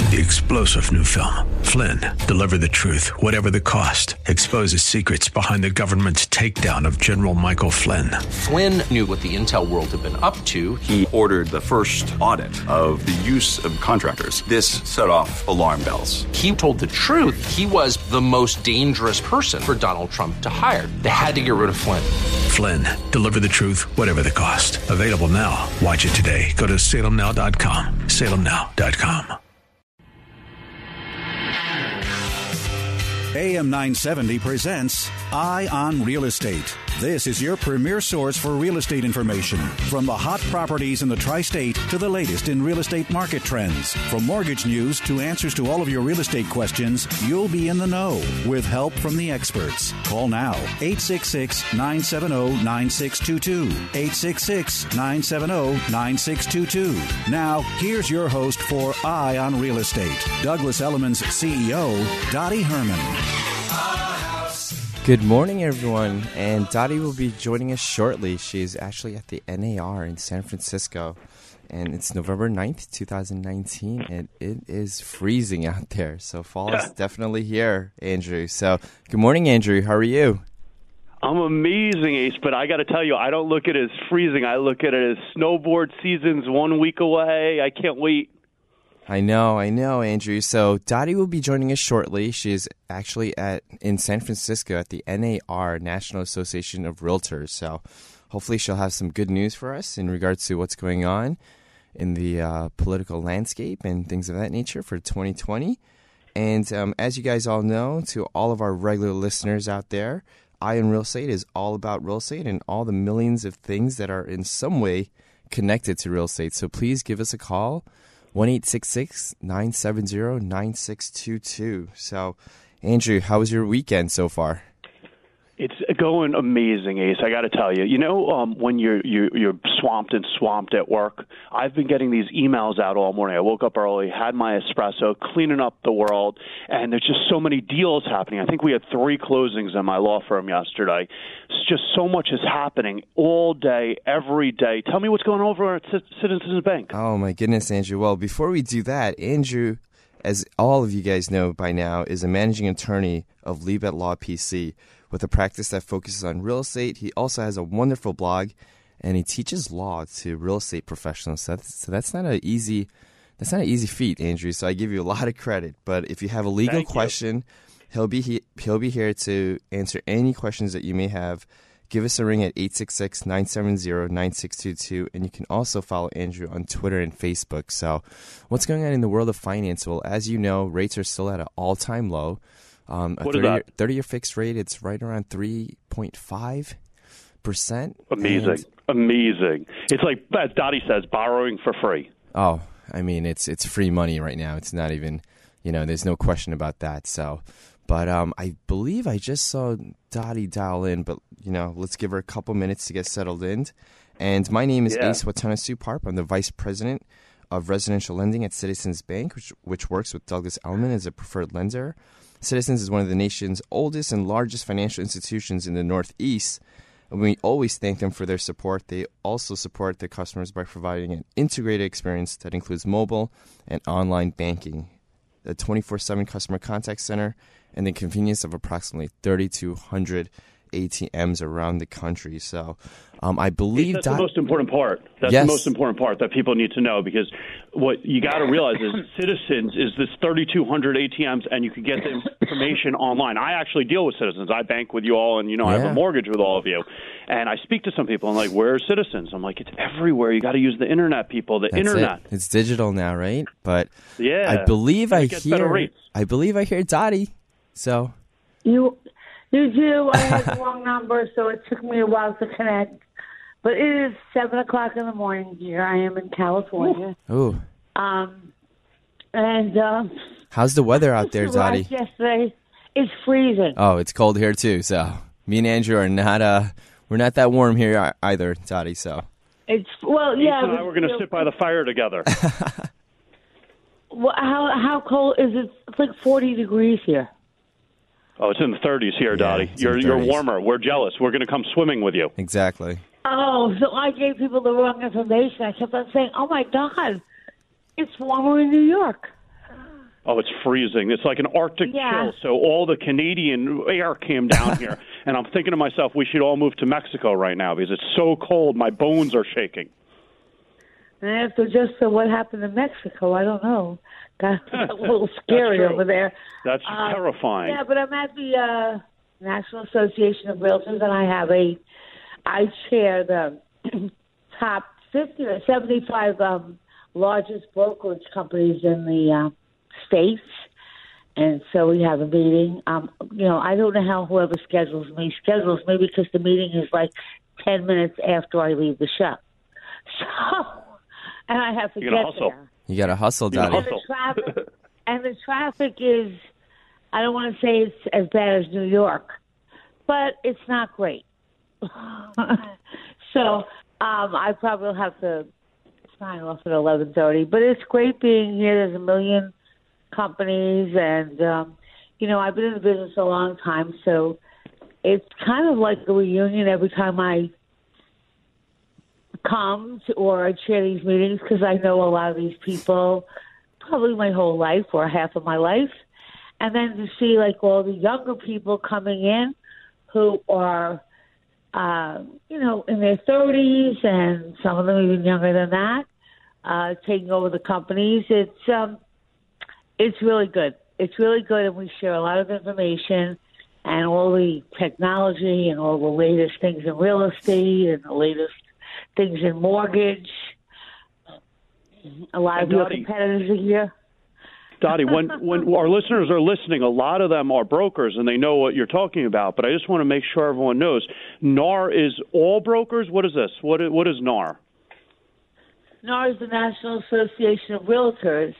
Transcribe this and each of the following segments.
The explosive new film, Flynn, deliver the truth, whatever the cost, exposes secrets behind the government's takedown of General Michael Flynn. Flynn knew what the intel world had been up to. He ordered the first audit of the use of contractors. This set off alarm bells. He told the truth. He was the most dangerous person for Donald Trump to hire. They had to get rid of Flynn. Flynn, deliver the truth, whatever the cost. Available now. Watch it today. Go to salemnow.com. salemnow.com. AM 970 presents Eye on Real Estate. This is your premier source for real estate information. From the hot properties in the tri-state to the latest in real estate market trends. From mortgage news to answers to all of your real estate questions, you'll be in the know with help from the experts. Call now, 866-970-9622. 866-970-9622. Now, here's your host for Eye on Real Estate, Douglas Elliman's CEO, Dottie Herman. Good morning, everyone, and Dottie will be joining us shortly. She is actually at the NAR in San Francisco, and it's November 9th, 2019, and it is freezing out there, so fall is definitely here, Andrew. So, good morning, Andrew. How are you? I'm amazing, Ace, but I got to tell you, I don't look at it as freezing. I look at it as snowboard season's 1 week away. I can't wait. I know, Andrew. So Dottie will be joining us shortly. She is actually in San Francisco at the NAR, National Association of Realtors. So hopefully she'll have some good news for us in regards to what's going on in the political landscape and things of that nature for 2020. And as you guys all know, to all of our regular listeners out there, Eye on Real Estate is all about real estate and all the millions of things that are in some way connected to real estate. So please give us a call. 1-866-970-9622. So, Andrew, how was your weekend so far? It's going amazing, Ace. I got to tell you. You know, when you're swamped at work, I've been getting these emails out all morning. I woke up early, had my espresso, cleaning up the world, and there's just so many deals happening. I think we had 3 closings in my law firm yesterday. It's just so much is happening all day, every day. Tell me what's going on over at Citizens Bank. Oh, my goodness, Andrew. Well, before we do that, Andrew, as all of you guys know by now, is a managing attorney of Libet Law PC, with a practice that focuses on real estate. He also has a wonderful blog, and he teaches law to real estate professionals. So that's not an easy feat, Andrew. So I give you a lot of credit. But if you have a legal question, he'll be here to answer any questions that you may have. Give us a ring at 866-970-9622, and you can also follow Andrew on Twitter and Facebook. So what's going on in the world of finance? Well, as you know, rates are still at an all-time low. A 30-year fixed rate, it's right around 3.5%. Amazing. It's like, as Dottie says, borrowing for free. Oh, I mean, it's free money right now. It's not even, there's no question about that. So, but I believe I just saw Dottie dial in, but, let's give her a couple minutes to get settled in. And my name is Ace Watanabe-Parp. I'm the Vice President of Residential Lending at Citizens Bank, which works with Douglas Elliman as a preferred lender. Citizens is one of the nation's oldest and largest financial institutions in the Northeast, and we always thank them for their support. They also support their customers by providing an integrated experience that includes mobile and online banking, a 24/7 customer contact center, and the convenience of approximately 3,200 ATMs around the country. So I believe that's the most important part. That's the most important part that people need to know, because what you got to realize is Citizens is this 3,200 ATMs, and you can get the information online. I actually deal with Citizens. I bank with you all, and I have a mortgage with all of you. And I speak to some people, and like, where's Citizens? I'm like, it's everywhere. You got to use the internet, people. The internet. It's digital now, right? But yeah, I believe I hear Dottie. So You do. I had the wrong number, so it took me a while to connect. But it is 7 o'clock in the morning here. I am in California. Ooh. And how's the weather out there, Dottie? Yesterday, it's freezing. Oh, it's cold here too. So me and Andrew are not we're not that warm here either, Dottie. So it's Ethan and I were going to sit by the fire together. Well, how cold is it? It's like 40 degrees here. Oh, it's in the 30s here, Dottie. You're warmer. We're jealous. We're going to come swimming with you. Exactly. Oh, so I gave people the wrong information. I kept on saying, oh, my God, it's warmer in New York. Oh, it's freezing. It's like an Arctic chill. So all the Canadian air came down here. And I'm thinking to myself, we should all move to Mexico right now because it's so cold. My bones are shaking. And after just what happened in Mexico, I don't know. Got a little scary over there. That's terrifying. Yeah, but I'm at the National Association of Realtors, and I chair the top 50 or 75 largest brokerage companies in the states. And so we have a meeting. I don't know how whoever schedules me because the meeting is like 10 minutes after I leave the show. So, and I have to get there. You got to hustle, Daddy. And the traffic is, I don't want to say it's as bad as New York, but it's not great. So I probably will have to sign off at 11:30. But it's great being here. There's a million companies, and I've been in the business a long time, so it's kind of like a reunion every time I come to, or I chair these meetings, because I know a lot of these people probably my whole life or half of my life, and then to see like all the younger people coming in who are in their 30s, and some of them even younger than that, taking over the companies. It's really good. It's really good, and we share a lot of information and all the technology and all the latest things in real estate and the latest things in mortgage. A lot of your competitors are here. Dottie, when our listeners are listening, a lot of them are brokers and they know what you're talking about, but I just want to make sure everyone knows. NAR is all brokers? What is this? What is NAR? NAR is the National Association of Realtors.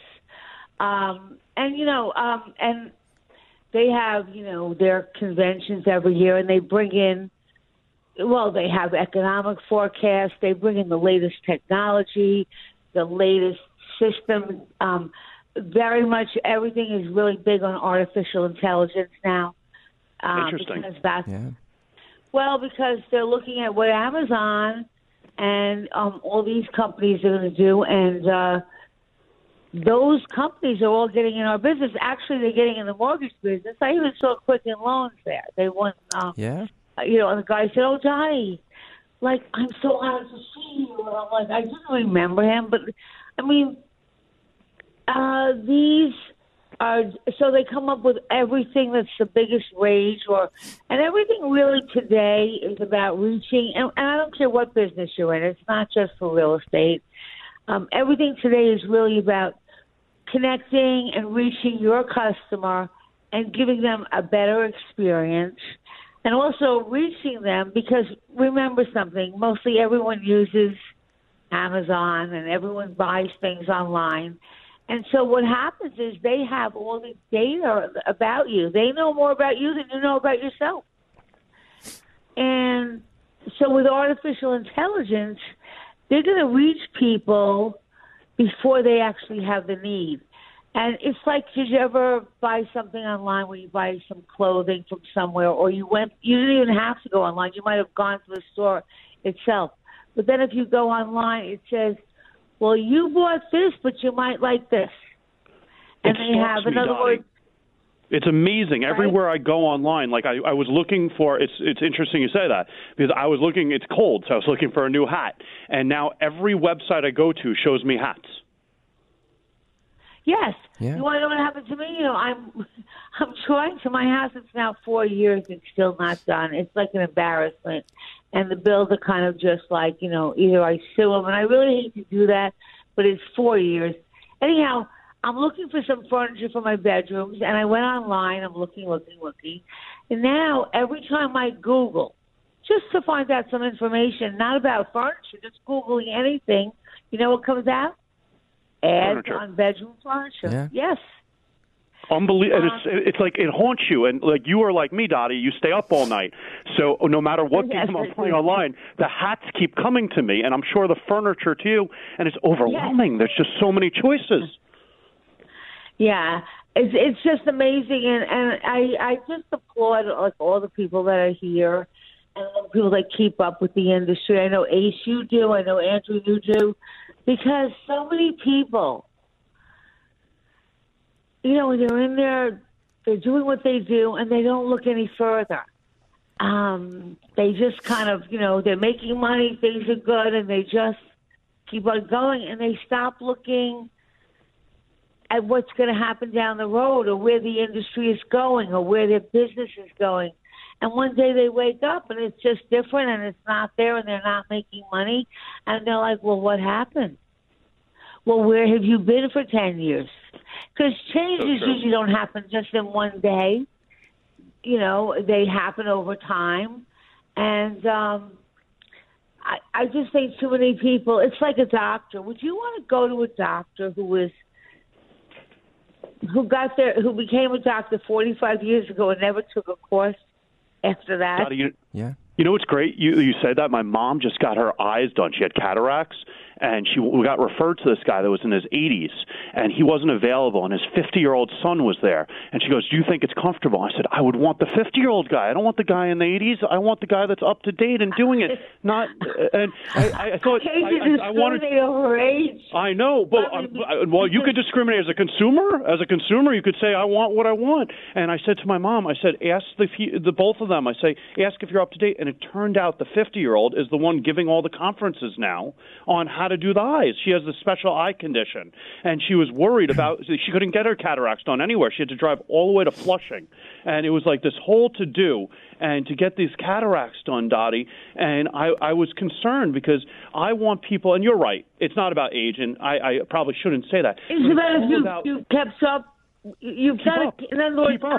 And they have, their conventions every year, and they bring in, they have economic forecasts. They bring in the latest technology, the latest system. Very much everything is really big on artificial intelligence now. Interesting. Because they're looking at what Amazon and all these companies are going to do, and those companies are all getting in our business. Actually, they're getting in the mortgage business. I even saw Quicken Loans there. They won. And the guy said, "Oh, Johnny, I'm so honored to see you." And I'm like, I didn't remember him, but I mean, these are so they come up with everything that's the biggest rage, and everything really today is about reaching. And I don't care what business you're in; it's not just for real estate. Everything today is really about connecting and reaching your customer and giving them a better experience, and also reaching them, because remember something, mostly everyone uses Amazon and everyone buys things online. And so what happens is they have all the data about you. They know more about you than you know about yourself. And so with artificial intelligence, they're going to reach people before they actually have the need. And it's like, did you ever buy something online where you buy some clothing from somewhere, or you didn't even have to go online. You might have gone to the store itself. But then if you go online, it says, well, you bought this, but you might like this. And they have, in other words, it's amazing. Right? Everywhere I go online, like I was looking for, it's interesting you say that, because I was looking, it's cold, so I was looking for a new hat. And now every website I go to shows me hats. Yes. Yeah. You want to know what happened to me? I'm trying to, my house, it's now 4 years, it's still not done. It's like an embarrassment. And the bills are kind of just like, either I sue them, and I really hate to do that, but it's 4 years. Anyhow, I'm looking for some furniture for my bedrooms, and I went online. I'm looking. And now every time I Google, just to find out some information, not about furniture, just Googling anything, you know what comes out? Ads Furniture. on bedroom furniture. Yeah. Yes. Unbelievable. It's like it haunts you, and like you are like me, Dottie. You stay up all night, so no matter what game I'm playing online, the hats keep coming to me, and I'm sure the furniture too. And it's overwhelming. There's just so many choices. Yeah, it's just amazing, and I just applaud like all the people that are here, and all the people that keep up with the industry. I know Ace, you do. I know Andrew, you do, because so many people. they're in there, they're doing what they do, and they don't look any further. They just kind of, they're making money, things are good, and they just keep on going, and they stop looking at what's going to happen down the road or where the industry is going or where their business is going. And one day they wake up and it's just different and it's not there and they're not making money. And they're like, well, what happened? Well, where have you been for 10 years? Because changes usually don't happen just in one day. They happen over time. And I just think too many people, it's like a doctor. Would you want to go to a doctor who became a doctor 45 years ago and never took a course after that? Yeah. You know what's great? You said that. My mom just got her eyes done. She had cataracts, and we got referred to this guy that was in his 80s, and he wasn't available, and his 50-year-old son was there. And she goes, do you think it's comfortable? I said, I would want the 50-year-old guy. I don't want the guy in the 80s. I want the guy that's up to date and doing it. Not. And I thought I wanted over age. I know, but well, you could discriminate as a consumer. As a consumer, you could say, I want what I want. And I said to my mom, I said, ask the both of them. I say, ask if you're up to date. And it turned out the 50-year-old is the one giving all the conferences now on how to do the eyes. She has a special eye condition, and she was worried about she couldn't get her cataracts done anywhere. She had to drive all the way to Flushing, and it was like this whole to-do and to get these cataracts done, Dottie. And I was concerned because I want people, and you're right, it's not about age, and I probably shouldn't say that. It's about you kept up. You've got to, in other words,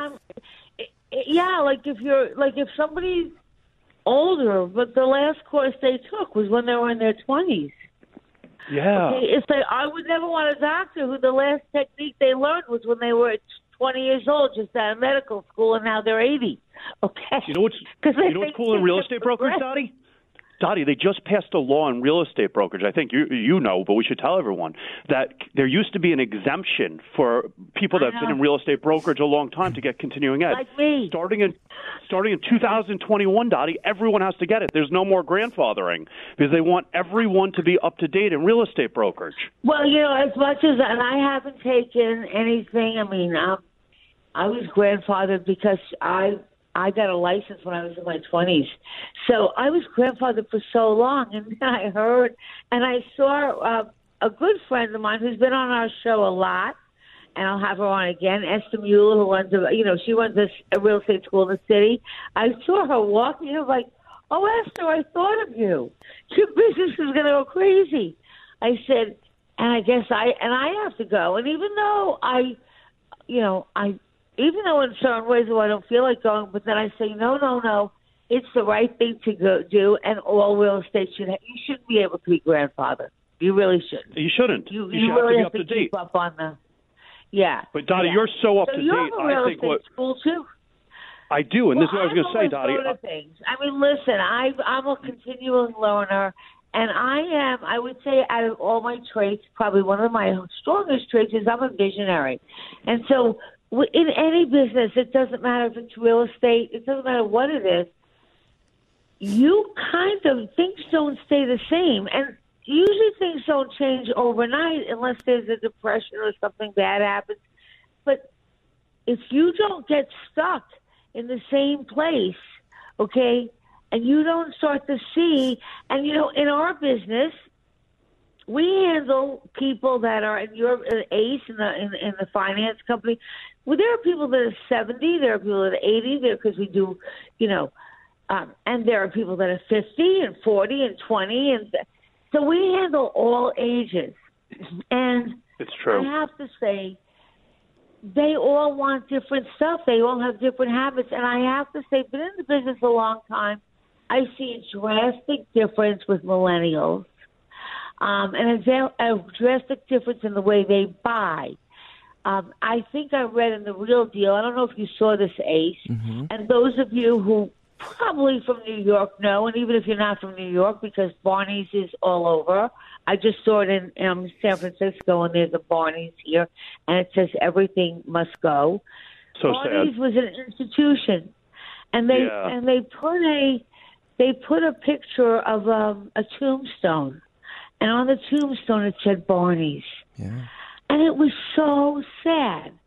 if somebody's older, but the last course they took was when they were in their 20s. Yeah. Okay? It's like I would never want a doctor who the last technique they learned was when they were 20 years old, just out of medical school, and now they're 80. Okay. You know what's cool in real estate brokerage, Dottie? Dottie, they just passed a law in real estate brokerage. I think you know, but we should tell everyone that there used to be an exemption for people that have been in real estate brokerage a long time to get continuing ed. Like me. Starting in 2021, Dottie, everyone has to get it. There's no more grandfathering because they want everyone to be up to date in real estate brokerage. Well, as much as, and I haven't taken anything. I mean, I was grandfathered because I got a license when I was in my 20s. So I was grandfathered for so long. And then I heard and I saw a good friend of mine who's been on our show a lot, and I'll have her on again, Esther Mueller, who runs she runs a real estate school in the city. I saw her walking, and I was like, oh, Esther, I thought of you. Your business is going to go crazy. I said, and I guess I have to go. And even though even though in certain ways I don't feel like going, but then I say, no, it's the right thing to go do, and all real estate you shouldn't be able to be grandfathered. You really shouldn't. You shouldn't. You really have to be up to date. Keep up on the, yeah. But Dottie, you're so up to date. You have a real estate school too. I do, and this is what I was going to say, Dottie. Things. I mean, listen, I'm a continuing learner, and I would say out of all my traits, probably one of my strongest traits is I'm a visionary. And so in any business, it doesn't matter if it's real estate, it doesn't matter what it is, things don't stay the same. And usually things don't change overnight unless there's a depression or something bad happens. But if you don't get stuck in the same place, okay, and you don't start to see, and in our business, we handle people that are in your ACE in the finance company. Well, there are people that are 70, there are people that are 80, because we do, and there are people that are 50 and 40 and 20, and so we handle all ages. And it's true. I have to say, they all want different stuff. They all have different habits, and I have to say, been in the business a long time, I see a drastic difference with millennials, and a drastic difference in the way they buy. I think I read in The Real Deal, I don't know if you saw this, Ace, and those of you who probably from New York know, and even if you're not from New York, because Barney's is all over. I just saw it in San Francisco, and there's a Barney's here, and it says everything must go. So Barney's sad. was an institution, and they put a picture of a tombstone, and on the tombstone it said Barney's. Yeah. And it was so sad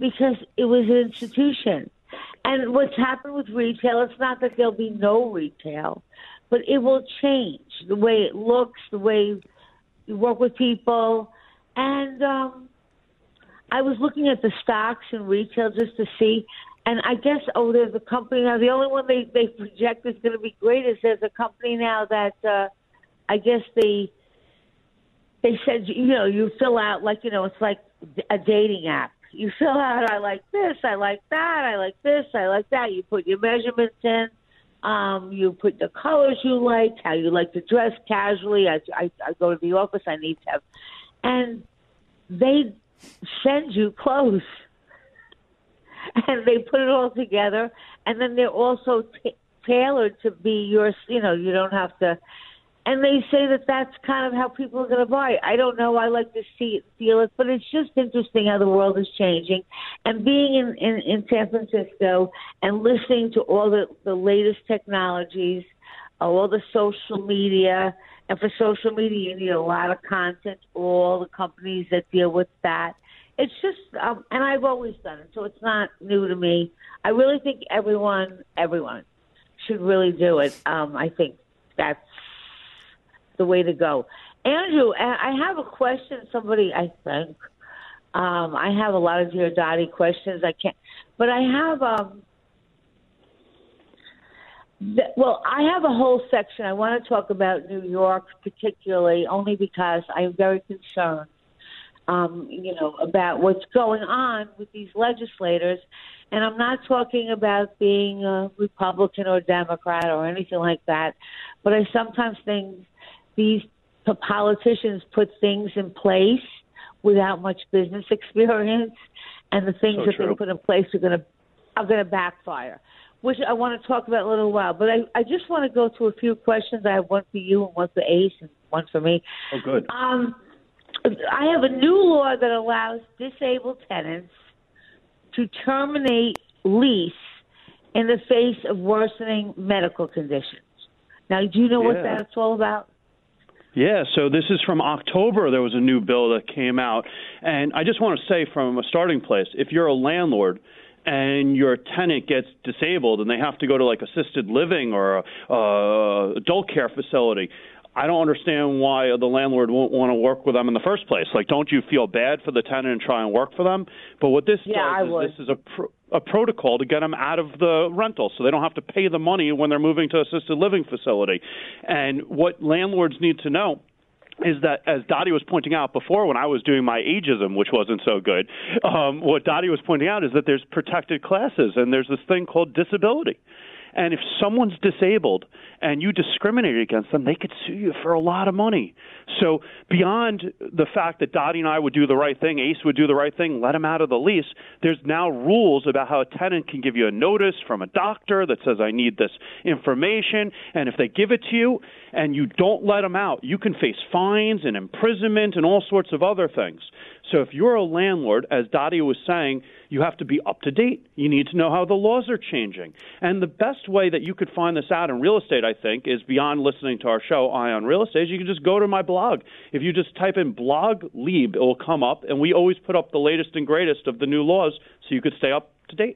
because it was an institution. And what's happened with retail, it's not that there'll be no retail, but it will change the way it looks, the way you work with people. And I was looking at the stocks in retail just to see, and I guess, there's a company now. The only one they project is going to be great is there's a company now that I guess they said, you fill out it's like a dating app. You fill out, I like this, I like that, I like this, I like that. You put your measurements in. You put the colors you like, how you like to dress casually. I go to the office, I need to have. And they send you clothes. And they put it all together. And then they're also tailored to be yours. You don't have to. And they say that that's kind of how people are going to buy. I don't know. I like to see it, feel it. But it's just interesting how the world is changing. And being in San Francisco and listening to all the latest technologies, all the social media. And for social media, you need a lot of content, all the companies that deal with that. It's just, and I've always done it, so it's not new to me. I really think everyone should really do it. I think that's the way to go. Andrew, I have a question. Somebody, I think, I have a lot of Dear Dottie questions. I can't, but I have, I have a whole section. I want to talk about New York particularly, only because I'm very concerned, about what's going on with these legislators. And I'm not talking about being a Republican or Democrat or anything like that, but I sometimes think these politicians put things in place without much business experience, and the things that they put in place are going to backfire, which I want to talk about in a little while. But I just want to go through a few questions. I have one for you and one for Ace and one for me. Oh, good. I have a new law that allows disabled tenants to terminate lease in the face of worsening medical conditions. Now, do you know what that's all about? Yeah, so this is from October. There was a new bill that came out. And I just want to say from a starting place, if you're a landlord and your tenant gets disabled and they have to go to like assisted living or adult care facility, I don't understand why the landlord won't want to work with them in the first place. Like, don't you feel bad for the tenant and try and work for them? But what this does is this is a protocol to get them out of the rental so they don't have to pay the money when they're moving to assisted living facility. And what landlords need to know is that, as Dottie was pointing out before when I was doing my ageism, which wasn't so good, what Dottie was pointing out is that there's protected classes and there's this thing called disability. And if someone's disabled and you discriminate against them, they could sue you for a lot of money. So beyond the fact that Dottie and I would do the right thing, Ace would do the right thing, let him out of the lease, there's now rules about how a tenant can give you a notice from a doctor that says, I need this information. And if they give it to you and you don't let them out, you can face fines and imprisonment and all sorts of other things. So if you're a landlord, as Dottie was saying, you have to be up to date. You need to know how the laws are changing. And the best way that you could find this out in real estate, I think, is beyond listening to our show, Eye on Real Estate. You can just go to my blog. If you just type in blog Lieb, it will come up. And we always put up the latest and greatest of the new laws so you could stay up to date.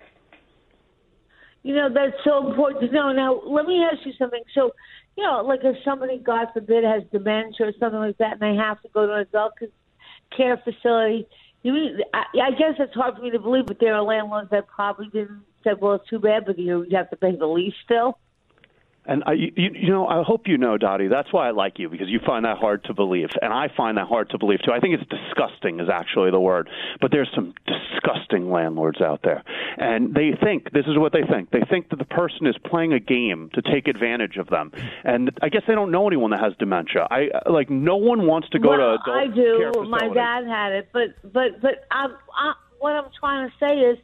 That's so important to know. Now, let me ask you something. So, like if somebody, God forbid, has dementia or something like that, and they have to go to an adult care facility, I guess it's hard for me to believe, but there are landlords that probably didn't say, well, it's too bad, but you have to pay the lease still. And I hope you know, Dottie, that's why I like you, because you find that hard to believe. And I find that hard to believe, too. I think it's disgusting is actually the word. But there's some disgusting landlords out there. And they think, this is what they think. They think that the person is playing a game to take advantage of them. And I guess they don't know anyone that has dementia. No one wants to go to adult I do. care facility. My dad had it. But what I'm trying to say is,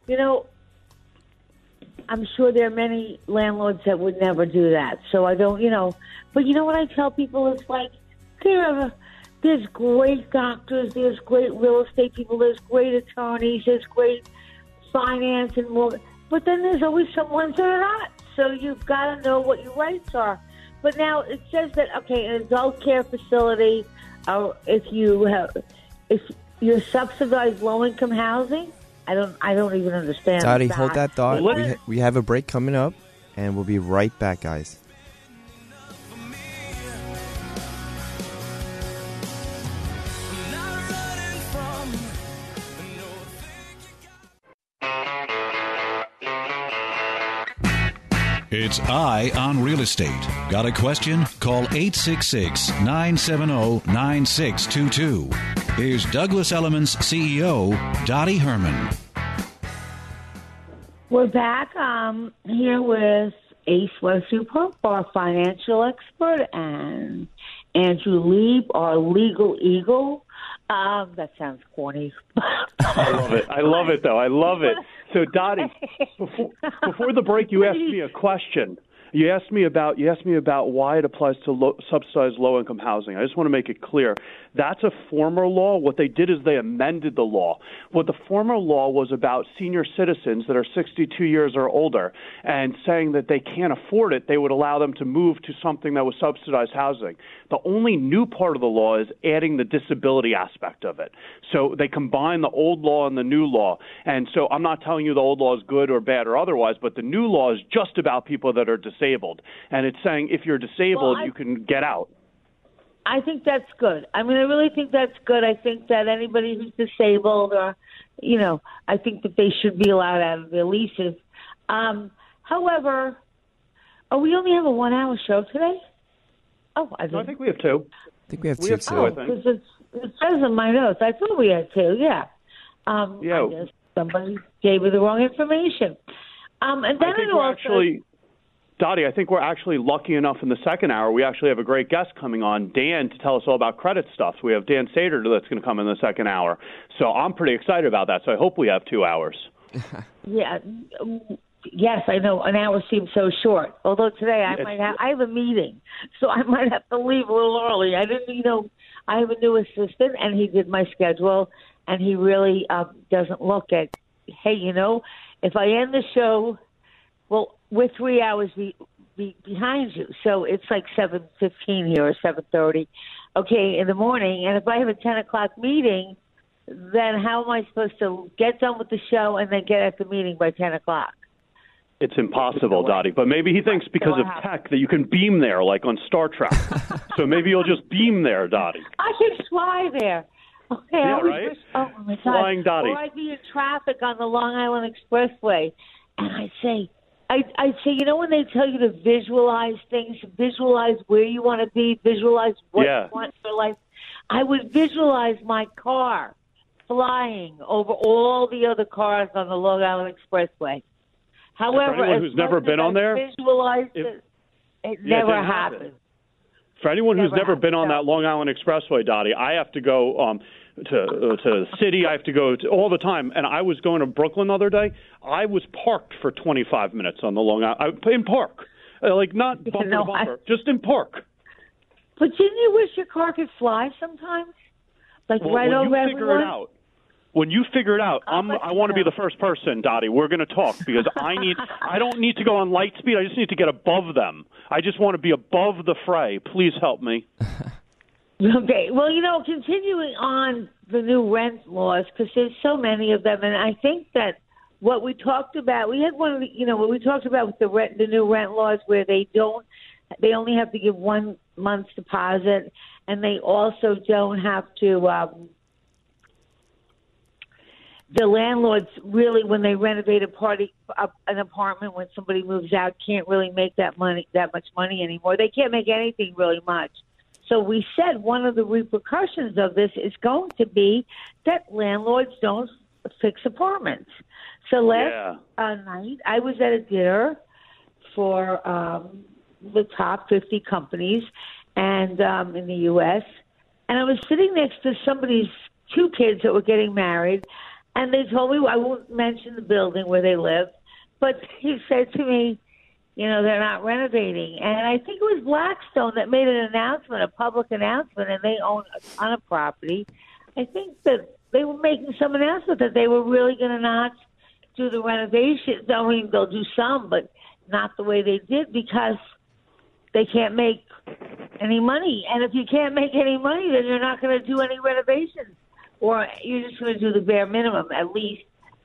I'm sure there are many landlords that would never do that. So I don't, But you know what I tell people? It's like, there's great doctors, there's great real estate people, there's great attorneys, there's great finance and more. But then there's always some ones that are not. So you've got to know what your rights are. But now it says that, an adult care facility, if you're subsidized low-income housing, I don't even understand. Dottie, hold that thought. Well, We have a break coming up, and we'll be right back, guys. It's Eye on Real Estate. Got a question? Call 866-970-9622. Here's Douglas Elliman's CEO, Dottie Herman. We're back here with Ace Westerpope, our financial expert, and Andrew Lieb, our legal eagle. That sounds corny. I love it, though. I love it. So, Dottie, before the break, you asked me a question. You asked me about why it applies to subsidized low-income housing. I just want to make it clear. That's a former law. What they did is they amended the law. What the former law was about senior citizens that are 62 years or older and saying that they can't afford it, they would allow them to move to something that was subsidized housing. The only new part of the law is adding the disability aspect of it. So they combine the old law and the new law. And so I'm not telling you the old law is good or bad or otherwise, but the new law is just about people that are disabled. And it's saying if you're disabled, you can get out. I think that's good. I mean, I really think that's good. I think that anybody who's disabled or, I think that they should be allowed out of their leases. However, we only have a 1-hour show today? Oh, I think we have two. I think we have two, too. Because it says in my notes. I thought we had two, yeah. I guess somebody gave me the wrong information. And then I think we're actually... Dottie, I think we're actually lucky enough in the second hour. We actually have a great guest coming on, Dan, to tell us all about credit stuff. So we have Dan Sater that's going to come in the second hour. So I'm pretty excited about that. So I hope we have 2 hours. Yeah. Yes, I know. An hour seems so short. Although today I have a meeting, so I might have to leave a little early. I didn't, I have a new assistant, and he did my schedule, and he really doesn't look at, hey, if I end the show, well, we're 3 hours behind you. So it's like 7:15 here or 7:30, in the morning. And if I have a 10 o'clock meeting, then how am I supposed to get done with the show and then get at the meeting by 10 o'clock? It's impossible, Dottie. But maybe he thinks because of tech that you can beam there like on Star Trek. So maybe you'll just beam there, Dottie. I can fly there. Okay, yeah, right? Oh, my God. Flying Dottie. Or I'd be in traffic on the Long Island Expressway, and I'd say, when they tell you to visualize things, visualize where you want to be, visualize what you want in your life, I would visualize my car flying over all the other cars on the Long Island Expressway. However, for anyone who's never been on there, it never happened. For anyone who's never been on that Long Island Expressway, Dottie, I have to go to the city. I have to go all the time. And I was going to Brooklyn the other day. I was parked for 25 minutes on the Long Island in park, not bumper to bumper, just in park. But didn't you wish your car could fly sometimes, right over everyone? When you figure it out, I want to be the first person, Dottie. We're going to talk because I don't need to go on light speed. I just need to get above them. I just want to be above the fray. Please help me. Okay. Well, continuing on the new rent laws, because there's so many of them, and I think that what we talked about, we had one of the, what we talked about with the new rent laws where they only have to give 1 month's deposit, and they also don't have to, the landlords really, when they renovate an apartment, when somebody moves out, can't really make that much money anymore. They can't make anything really much. So we said one of the repercussions of this is going to be that landlords don't fix apartments. So last night, I was at a dinner for the top 50 companies and in the U.S., and I was sitting next to somebody's 2 kids that were getting married, and they told me, I won't mention the building where they live, but he said to me, they're not renovating. And I think it was Blackstone that made an announcement, a public announcement, and they own a ton of property. I think that they were making some announcement that they were really going to not do the renovations. I mean, they'll do some, but not the way they did because they can't make any money. And if you can't make any money, then you're not going to do any renovations. Or you're just going to do the bare minimum, at least.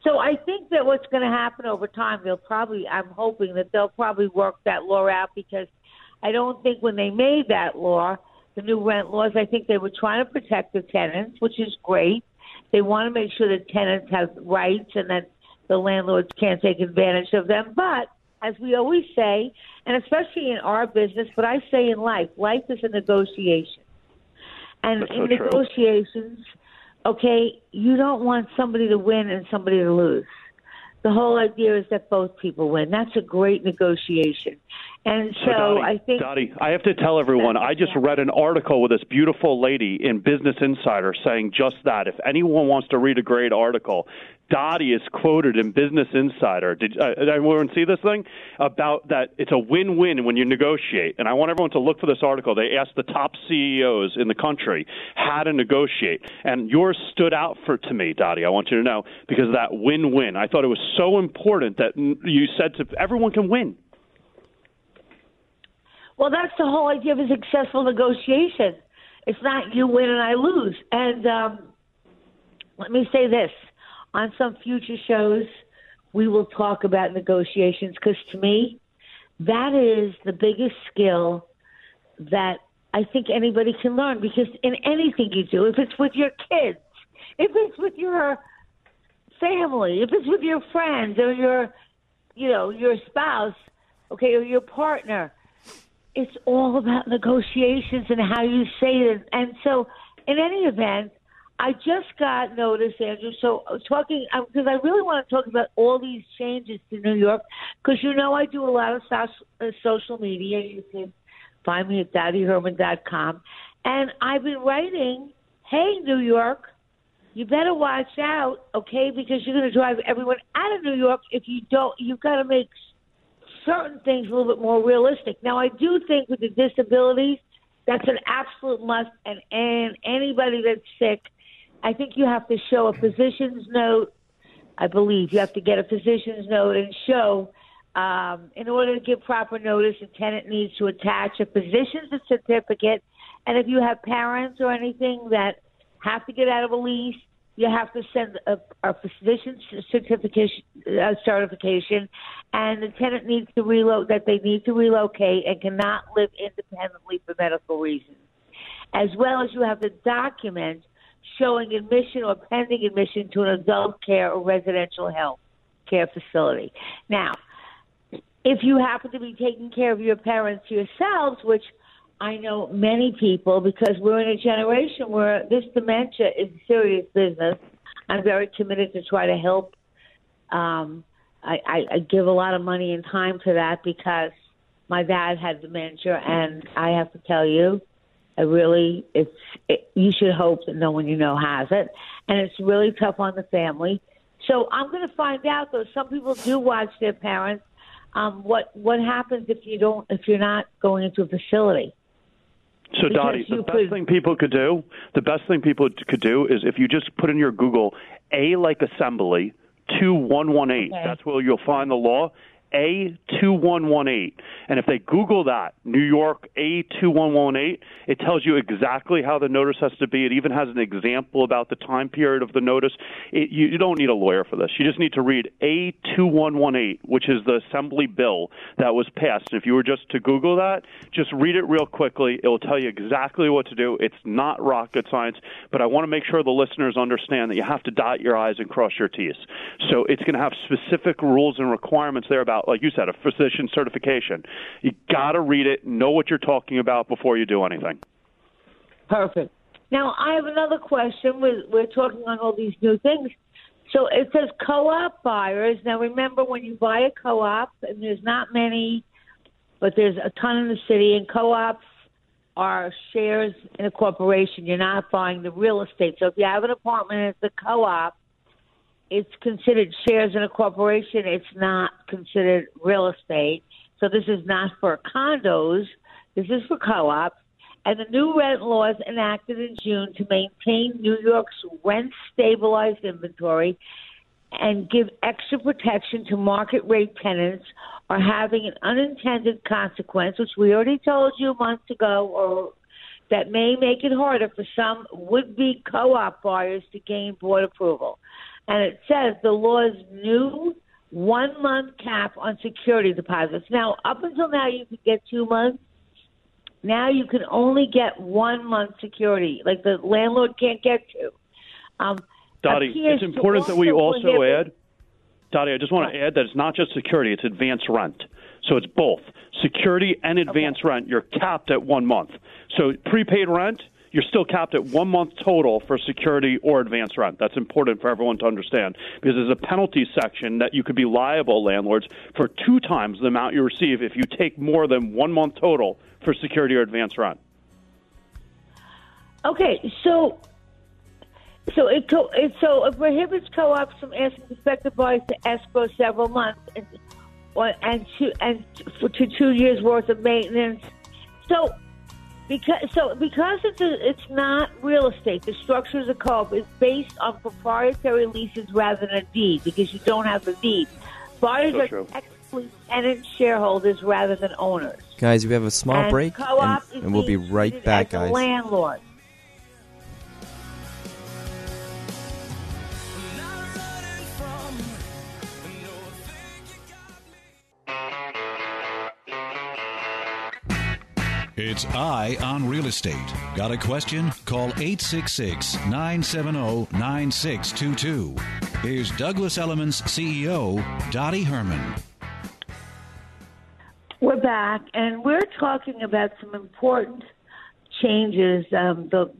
So I think that what's going to happen over time, I'm hoping that they'll probably work that law out, because I don't think when they made that law, the new rent laws, I think they were trying to protect the tenants, which is great. They want to make sure that tenants have rights and that the landlords can't take advantage of them. But as we always say, and especially in our business, but I say in life is a negotiation. And That's in so true. negotiations, okay, you don't want somebody to win and somebody to lose. The whole idea is that both people win. That's a great negotiation. And so Dottie, I think... Dottie, I have to tell everyone, I just read an article with this beautiful lady in Business Insider saying just that. If anyone wants to read a great article, Dottie is quoted in Business Insider. Did everyone see this thing? About that it's a win-win when you negotiate. And I want everyone to look for this article. They asked the top CEOs in the country how to negotiate. And yours stood out to me, Dottie, I want you to know, because of that win-win. I thought it was so important that you said everyone can win. Well, that's the whole idea of a successful negotiation. It's not you win and I lose. And let me say this. On some future shows, we will talk about negotiations, because to me, that is the biggest skill that I think anybody can learn. Because in anything you do, if it's with your kids, if it's with your family, if it's with your friends or your spouse, okay, or your partner, it's all about negotiations and how you say it. And so, in any event, I just got notice, Andrew, so talking, because I really want to talk about all these changes to New York, because I do a lot of social media. You can find me at DottieHerman.com. And I've been writing, hey, New York, you better watch out, okay, because you're going to drive everyone out of New York. If you don't, you've got to make certain things a little bit more realistic. Now, I do think with the disabilities, that's an absolute must, and anybody that's sick, I think you have to show a physician's note. I believe you have to get a physician's note and show, in order to give proper notice, the tenant needs to attach a physician's certificate. And if you have parents or anything that have to get out of a lease, you have to send a physician's certification, and the tenant needs to that they need to relocate and cannot live independently for medical reasons. As well as you have to document showing admission or pending admission to an adult care or residential health care facility. Now, if you happen to be taking care of your parents yourselves, which I know many people, because we're in a generation where this dementia is serious business, I'm very committed to try to help. I give a lot of money and time to that, because my dad had dementia, and I have to tell you, you should hope that no one you know has it, and it's really tough on the family. So I'm going to find out, though. Some people do watch their parents. What happens if you're not going into a facility? So, Dottie, the best thing people could do is if you just put in your Google A like assembly 2118. Okay. That's where you'll find the law. A2118. And if they Google that, New York A2118, it tells you exactly how the notice has to be. It even has an example about the time period of the notice. You don't need a lawyer for this. You just need to read A2118, which is the assembly bill that was passed. And if you were just to Google that, just read it real quickly. It will tell you exactly what to do. It's not rocket science, but I want to make sure the listeners understand that you have to dot your I's and cross your T's. So it's going to have specific rules and requirements there about, like you said, a physician certification. You got to read it, know what you're talking about before you do anything. Perfect. Now, I have another question. We're talking on all these new things. So it says co-op buyers. Now, remember, when you buy a co-op, and there's not many, but there's a ton in the city, and co-ops are shares in a corporation. You're not buying the real estate. So if you have an apartment and it's a co-op, it's considered shares in a corporation. It's not considered real estate. So this is not for condos. This is for co-ops. And the new rent laws enacted in June to maintain New York's rent-stabilized inventory and give extra protection to market-rate tenants are having an unintended consequence, which we already told you months ago, or that may make it harder for some would-be co-op buyers to gain board approval. and it says the law's new 1 month cap on security deposits. Now, up until now, you could get 2 months. Now you can only get 1 month security, like the landlord can't get to. Dottie, it's important that we also add, Dottie, I just want to add that it's not just security, it's advance rent. So it's both security and advance rent. You're capped at 1 month. So prepaid rent, you're still capped at 1 month total for security or advance rent. That's important for everyone to understand because there's a penalty section that you could be liable, landlords, for 2 times the amount you receive if you take more than 1 month total for security or advance rent. Okay, so it prohibits co-ops from asking prospective buyers to escrow several months and to 2 years worth of maintenance. So because it's not real estate, the structure of the co-op is based on proprietary leases rather than a deed because you don't have the deed. Buyers are technically tenant shareholders rather than owners. Guys, we have a small break, and we'll be right back, guys. Landlord. It's Eye on Real Estate. Got a question? Call 866-970-9622. Here's Douglas Elliman's CEO, Dottie Herman. We're back, and we're talking about some important changes. The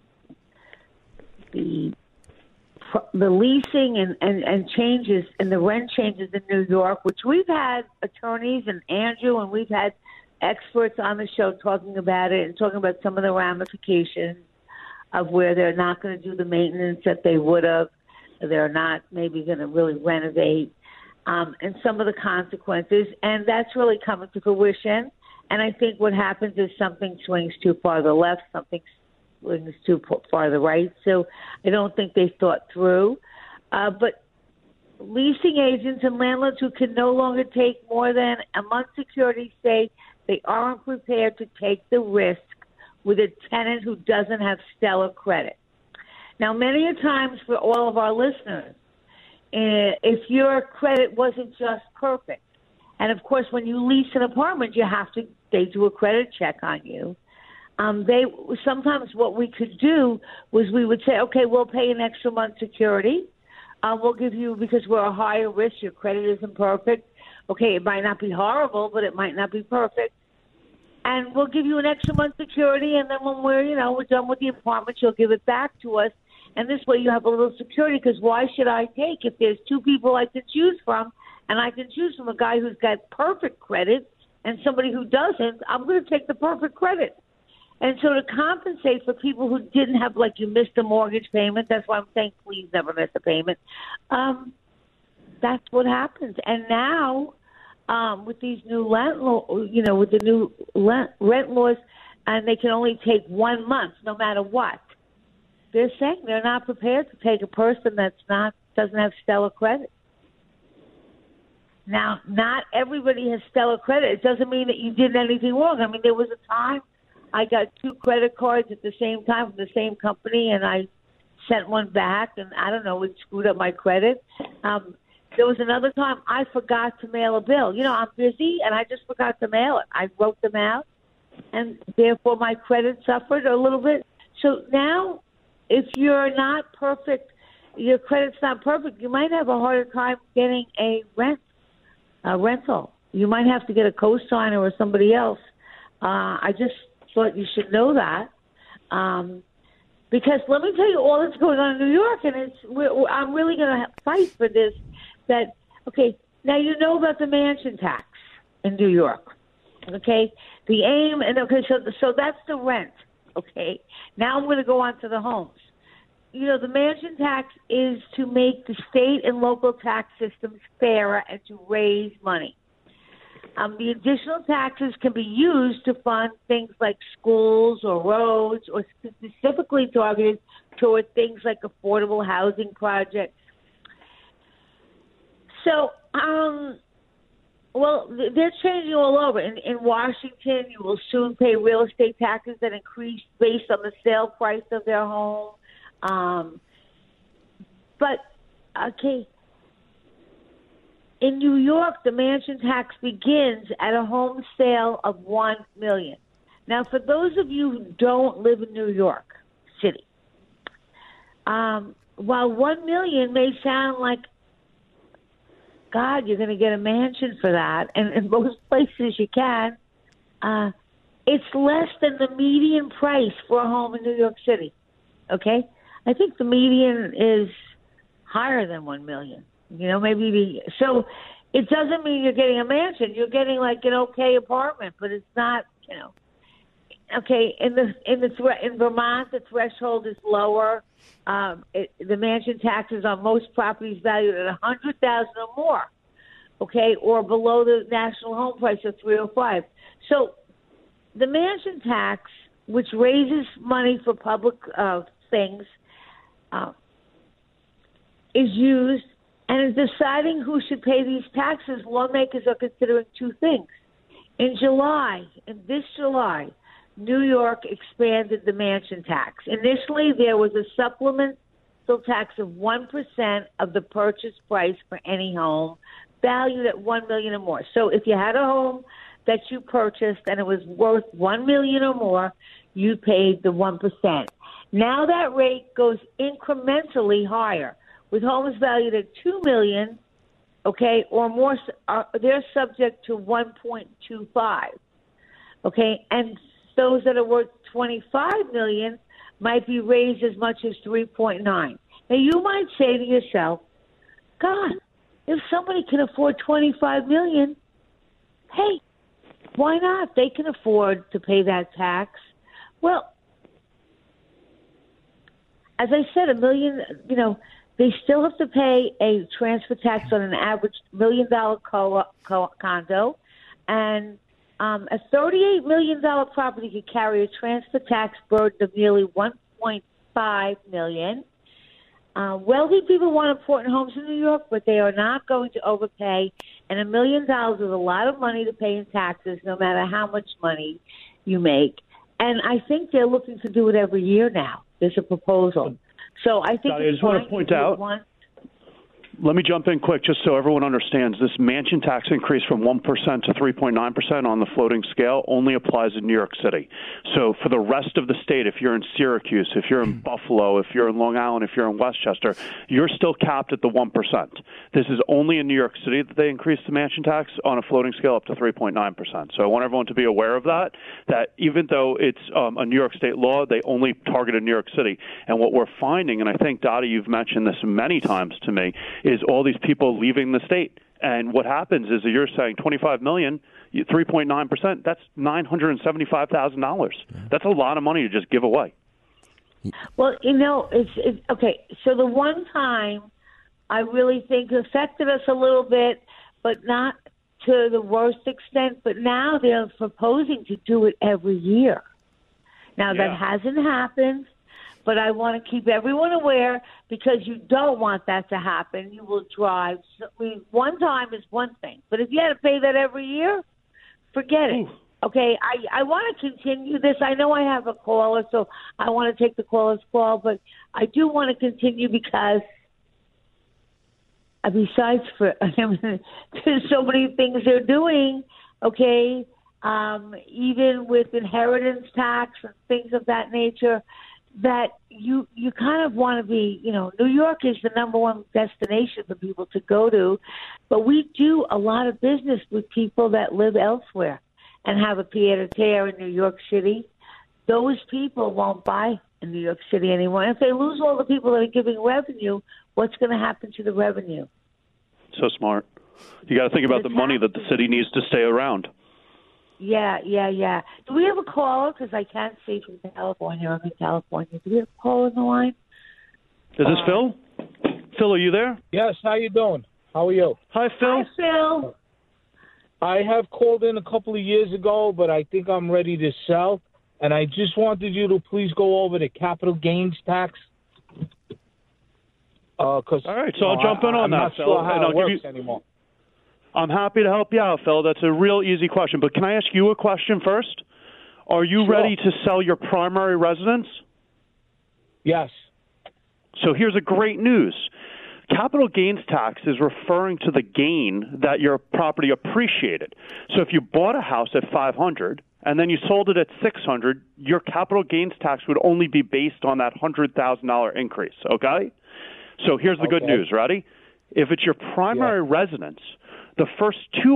leasing and changes and the rent changes in New York, which we've had attorneys and Andrew, and we've had experts on the show talking about it and talking about some of the ramifications of where they're not going to do the maintenance that they would have. They're not maybe going to really renovate. And some of the consequences, and that's really coming to fruition. And I think what happens is something swings too far to the left, something swings too far to the right. So I don't think they thought through. But leasing agents and landlords who can no longer take more than a month's security say they aren't prepared to take the risk with a tenant who doesn't have stellar credit. Now, many a times for all of our listeners, if your credit wasn't just perfect, and of course, when you lease an apartment, they do a credit check on you. Sometimes what we could do was we would say, okay, we'll pay an extra month security. We'll give you, because we're a higher risk, your credit isn't perfect. Okay, it might not be horrible, but it might not be perfect. And we'll give you an extra month security, and then when we're done with the apartment, you'll give it back to us. And this way you have a little security, because why should I take, if there's 2 people I can choose from, and I can choose from a guy who's got perfect credit and somebody who doesn't, I'm going to take the perfect credit. And so to compensate for people who didn't have, like you missed a mortgage payment, that's why I'm saying please never miss a payment. That's what happens. And now with these new rent laws, and they can only take 1 month no matter what. They're saying they're not prepared to take a person doesn't have stellar credit. Now, not everybody has stellar credit. It doesn't mean that you did anything wrong. I mean, there was a time I got 2 credit cards at the same time from the same company, and I sent one back, and I don't know, it screwed up my credit. There was another time I forgot to mail a bill. I'm busy, and I just forgot to mail it. I wrote them out, and therefore my credit suffered a little bit. So now, if you're not perfect, your credit's not perfect, you might have a harder time getting a rental. You might have to get a co-signer or somebody else. I just thought you should know that. Because let me tell you all that's going on in New York, and I'm really going to fight for this. Now you know about the mansion tax in New York. Okay, the aim, and so that's the rent. Okay, now I'm going to go on to the homes. The mansion tax is to make the state and local tax systems fairer and to raise money. The additional taxes can be used to fund things like schools or roads, or specifically targeted toward things like affordable housing projects. So, they're changing all over. In Washington, you will soon pay real estate taxes that increase based on the sale price of their home. But Okay. In New York, the mansion tax begins at a home sale of $1 million. Now, for those of you who don't live in New York City, while $1 million may sound like, God, you're going to get a mansion for that, and in most places you can, it's less than the median price for a home in New York City. Okay, I think the median is higher than $1 million. So it doesn't mean you're getting a mansion. You're getting like an okay apartment, but it's not. Okay. In Vermont, the threshold is lower. The mansion taxes on most properties valued at $100,000 or more. Okay, or below the national home price of $305,000. So the mansion tax, which raises money for public things, is used. And in deciding who should pay these taxes, lawmakers are considering two things. In this July, New York expanded the mansion tax. Initially, there was a supplemental tax of 1% of the purchase price for any home valued at $1 million or more. So if you had a home that you purchased and it was worth $1 million or more, you paid the 1%. Now that rate goes incrementally higher. With homes valued at $2 million, okay, or more, they're subject to 1.25, okay, and those that are worth $25 million might be raised as much as 3.9. Now you might say to yourself, God, if somebody can afford $25 million, hey, why not? They can afford to pay that tax. Well, as I said, $1 million, they still have to pay a transfer tax on an average $1 million condo, and a $38 million property could carry a transfer tax burden of nearly $1.5 million. Wealthy people want important homes in New York, but they are not going to overpay, and $1 million is a lot of money to pay in taxes, no matter how much money you make. And I think they're looking to do it every year now. There's a proposal. So I think I just want to point out. Let me jump in quick just so everyone understands. This mansion tax increase from 1% to 3.9% on the floating scale only applies in New York City. So for the rest of the state, if you're in Syracuse, if you're in Buffalo, if you're in Long Island, if you're in Westchester, you're still capped at the 1%. This is only in New York City that they increase the mansion tax on a floating scale up to 3.9%. So I want everyone to be aware of that even though it's a New York State law, they only targeted New York City. And what we're finding, and I think, Dottie, you've mentioned this many times to me, is all these people leaving the state. And what happens is that you're saying $25 million, 3.9%, that's $975,000. That's a lot of money to just give away. Well, it's okay. So the one time I really think affected us a little bit, but not to the worst extent. But now they're proposing to do it every year. Now, that hasn't happened. But I want to keep everyone aware, because you don't want that to happen. You will drive. One time is one thing. But if you had to pay that every year, forget it. Okay, I want to continue this. I know I have a caller, so I want to take the caller's call. But I do want to continue because besides there's so many things they're doing, okay, even with inheritance tax and things of that nature, that you kind of want to be, New York is the number one destination for people to go to, but we do a lot of business with people that live elsewhere and have a pied-à-terre in New York City. Those people won't buy in New York City anymore. And if they lose all the people that are giving revenue, what's going to happen to the revenue? So smart. You got to think about the money that the city needs to stay around. Yeah. Do we have a caller? Because I can't see from California. I'm in California. Do we have a caller on the line? Is this Phil? Phil, are you there? Yes. How you doing? How are you? Hi, Phil. Hi, Phil. I have called in a couple of years ago, but I think I'm ready to sell. And I just wanted you to please go over the capital gains tax. All right, so I'll jump in on that, Phil. I'm not sure how it works anymore. I'm happy to help you out, Phil. That's a real easy question. But can I ask you a question first? Are you ready to sell your primary residence? Yes. So here's a great news. Capital gains tax is referring to the gain that your property appreciated. So if you bought a house at $500 and then you sold it at $600, your capital gains tax would only be based on that $100,000 increase, okay? So here's the good news, ready? If it's your primary residence, the first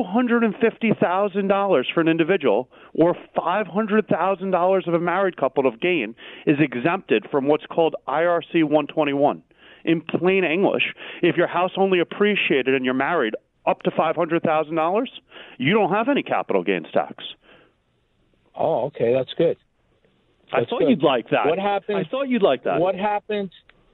$250,000 for an individual or $500,000 of a married couple of gain is exempted from what's called IRC 121. In plain English, if your house only appreciated and you're married up to $500,000, you don't have any capital gains tax. Oh, okay, that's good. I thought you'd like that. What happens? I thought you'd like that. What happens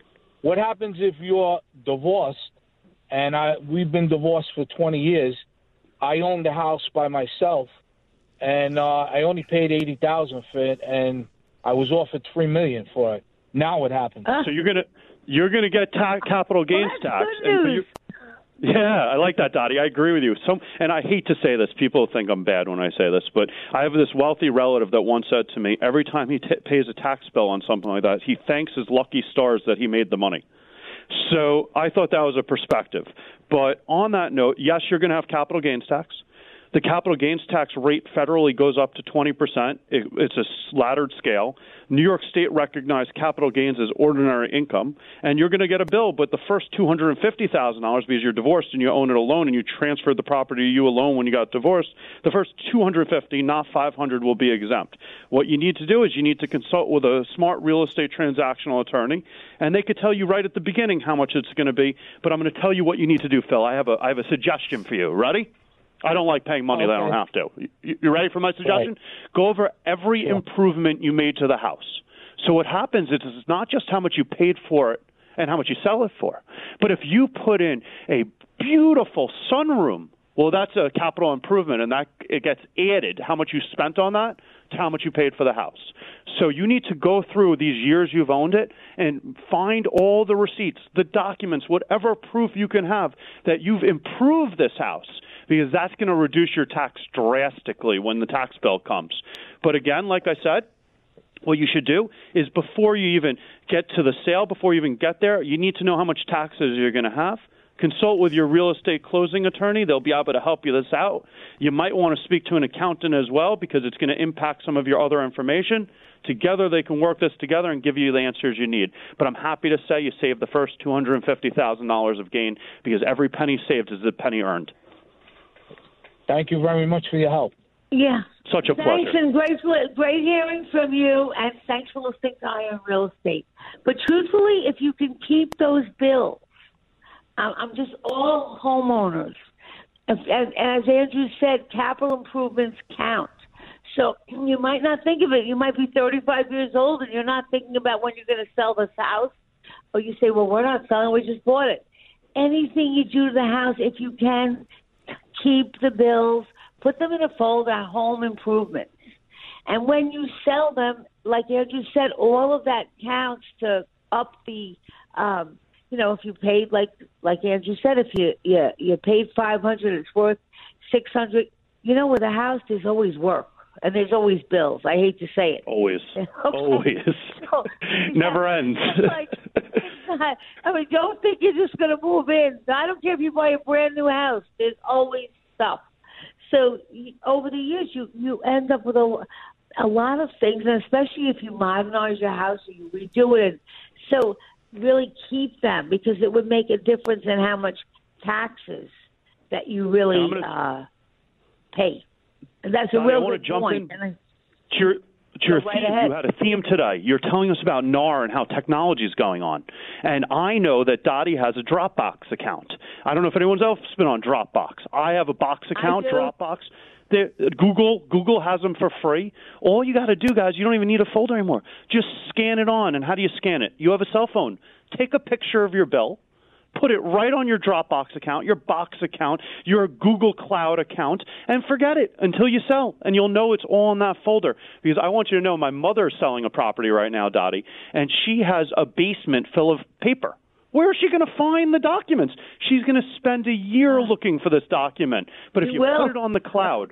if you're divorced? And we've been divorced for 20 years. I owned the house by myself, and I only paid $80,000 for it, and I was offered $3 million for it. Now what happens? So you're gonna get capital gains tax. Good news. Yeah, I like that, Dottie. I agree with you. And I hate to say this. People think I'm bad when I say this, but I have this wealthy relative that once said to me, every time he pays a tax bill on something like that, he thanks his lucky stars that he made the money. So I thought that was a perspective. But on that note, yes, you're going to have capital gains tax. The capital gains tax rate federally goes up to 20%. It's a laddered scale. New York State recognized capital gains as ordinary income, and you're going to get a bill, but the first $250,000, because you're divorced and you own it alone and you transferred the property to you alone when you got divorced, the first $250,000, not $500,000, will be exempt. What you need to do is you need to consult with a smart real estate transactional attorney, and they could tell you right at the beginning how much it's going to be, but I'm going to tell you what you need to do, Phil. I have a suggestion for you. Ready? I don't like paying money that I don't have to. You ready for my suggestion? Right. Go over every improvement you made to the house. So what happens is it's not just how much you paid for it and how much you sell it for, but if you put in a beautiful sunroom, well, that's a capital improvement, and that it gets added, how much you spent on that, to how much you paid for the house. So you need to go through these years you've owned it and find all the receipts, the documents, whatever proof you can have that you've improved this house, because that's going to reduce your tax drastically when the tax bill comes. But again, like I said, what you should do is before you even get to the sale, before you even get there, you need to know how much taxes you're going to have. Consult with your real estate closing attorney. They'll be able to help you this out. You might want to speak to an accountant as well, because it's going to impact some of your other information. Together, they can work this together and give you the answers you need. But I'm happy to say you save the first $250,000 of gain, because every penny saved is a penny earned. Thank you very much for your help. Yeah. Such a pleasure. Thanks, and great hearing from you, and thanks for listening to Ion Real Estate. But truthfully, if you can keep those bills, I'm just all homeowners. As Andrew said, capital improvements count. So you might not think of it. You might be 35 years old, and you're not thinking about when you're going to sell this house. Or you say, well, we're not selling, we just bought it. Anything you do to the house, if you can, keep the bills, put them in a folder, home improvements. And when you sell them, like Andrew said, all of that counts to up the, if you paid, like Andrew said, if you paid $500, it's worth $600. With a house, there's always work. And there's always bills. I hate to say it. Always. Okay. Always. So, never ends. Don't think you're just going to move in. I don't care if you buy a brand new house. There's always stuff. So over the years, you end up with a lot of things, and especially if you modernize your house or you redo it. So really keep them, because it would make a difference in how much taxes that you really pay. And that's a real good point. To your theme, you had a theme today. You're telling us about NAR and how technology is going on. And I know that Dottie has a Dropbox account. I don't know if anyone else has been on Dropbox. I have a Box account, Dropbox. Google has them for free. All you got to do, guys, you don't even need a folder anymore. Just scan it on. And how do you scan it? You have a cell phone. Take a picture of your bill. Put it right on your Dropbox account, your Box account, your Google Cloud account, and forget it until you sell. And you'll know it's all in that folder. Because I want you to know my mother is selling a property right now, Dottie, and she has a basement full of paper. Where is she going to find the documents? She's going to spend a year looking for this document. But if you put it on the cloud,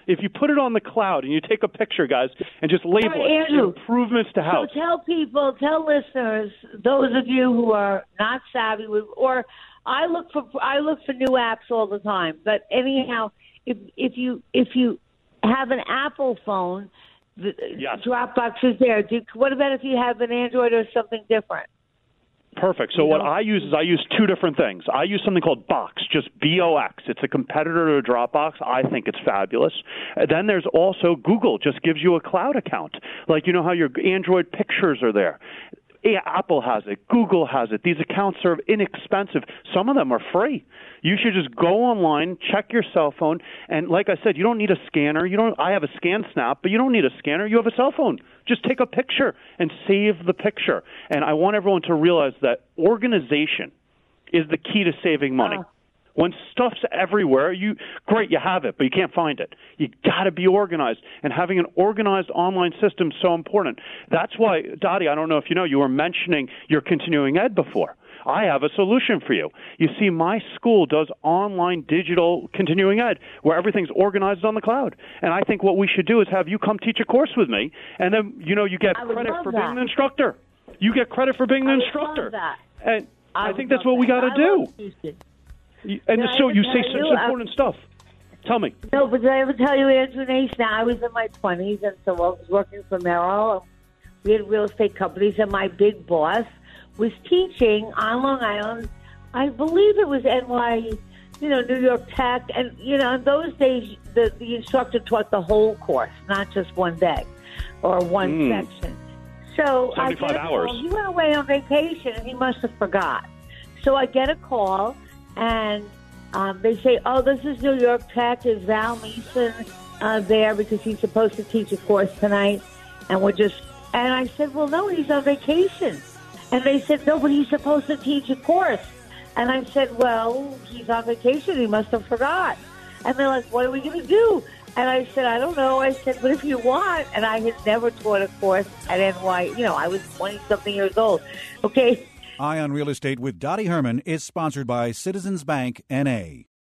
If you put it on the cloud and you take a picture, guys, and just label it Andrew, improvements to house. So tell listeners, those of you who are not savvy with, or I look for new apps all the time. But anyhow, if you have an Apple phone, yes. Dropbox is there. What about if you have an Android or something different? Perfect. So what I use two different things. I use something called Box, just B-O-X. It's a competitor to Dropbox. I think it's fabulous. And then there's also Google, just gives you a cloud account. Like, you know how your Android pictures are there. Yeah, Apple has it. Google has it. These accounts are inexpensive. Some of them are free. You should just go online, check your cell phone, and like I said, you don't need a scanner. I have a ScanSnap, but you don't need a scanner. You have a cell phone. Just take a picture and save the picture. And I want everyone to realize that organization is the key to saving money. When stuff's everywhere, you have it, but you can't find it. You got to be organized, and having an organized online system is so important. That's why, Dottie, I don't know if you were mentioning your continuing ed before. I have a solution for you. You see, my school does online digital continuing ed where everything's organized on the cloud. And I think what we should do is have you come teach a course with me, and then, you get credit for being the instructor. You get credit for being the instructor. And I think that's what we got to do. And so you say such important stuff. Tell me. No, but did I ever tell you, Andrew Nace? Now, I was in my 20s, and so I was working for Merrill. We had real estate companies, and my big boss was teaching on Long Island. I believe it was New York Tech. And, in those days, the instructor taught the whole course, not just one day or one section. So 75 hours. He went away on vacation, and he must have forgot. So I get a call, and they say, this is New York Tech. Is Val Meeson there because he's supposed to teach a course tonight? And I said, well, no, he's on vacation. And they said, no, but he's supposed to teach a course. And I said, well, he's on vacation. He must have forgot. And they're like, what are we going to do? And I said, I don't know. I said, but if you want. And I had never taught a course at NY. I was 20-something years old. Okay. Eye on Real Estate with Dottie Herman is sponsored by Citizens Bank, N.A.